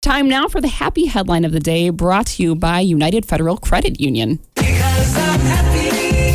time now for the happy headline of the day, brought to you by United Federal Credit Union. Because I'm happy.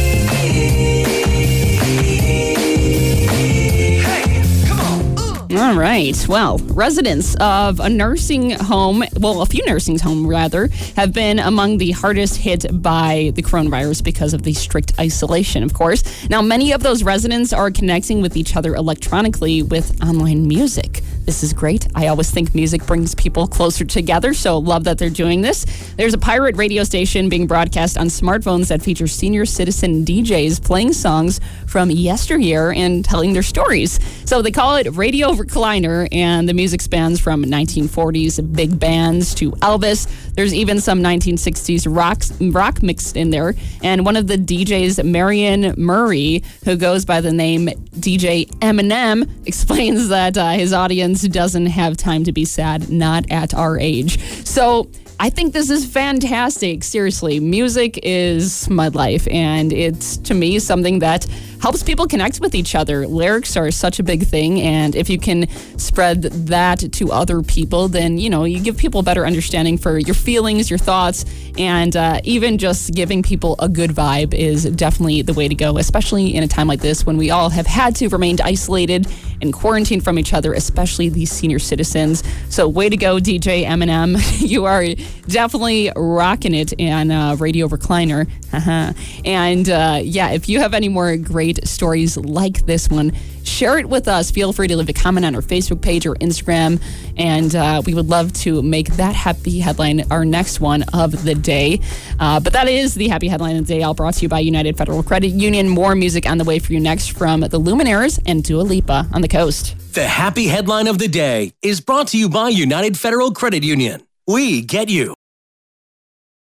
Hey, come on. All right. Well, residents of a nursing home, a few nursing homes rather, have been among the hardest hit by the coronavirus because of the strict isolation, of course. Now, many of those residents are connecting with each other electronically with online music. This is great. I always think music brings people closer together, so love that they're doing this. There's a pirate radio station being broadcast on smartphones that features senior citizen DJs playing songs from yesteryear and telling their stories. So they call it Radio Recliner, and the music spans from 1940s big bands to Elvis. There's even some 1960s rock mixed in there. And one of the DJs, Marion Murray, who goes by the name DJ Eminem, explains that his audience doesn't have time to be sad, not at our age. So I think this is fantastic. Seriously, music is my life, and it's, to me, something that helps people connect with each other. Lyrics are such a big thing, and if you can spread that to other people, then, you give people a better understanding for your feelings, your thoughts, and even just giving people a good vibe is definitely the way to go, especially in a time like this when we all have had to remain isolated and quarantined from each other, especially these senior citizens. So way to go, DJ Eminem. You are definitely rocking it on Radio Recliner. And if you have any more great stories like this one, share it with us. Feel free to leave a comment on our Facebook page or Instagram, and we would love to make that happy headline our next one of the day. But that is the happy headline of the day, all brought to you by United Federal Credit Union. More music on the way for you next from the Luminaires and Dua Lipa on the coast. The happy headline of the day is brought to you by United Federal Credit Union. We get you.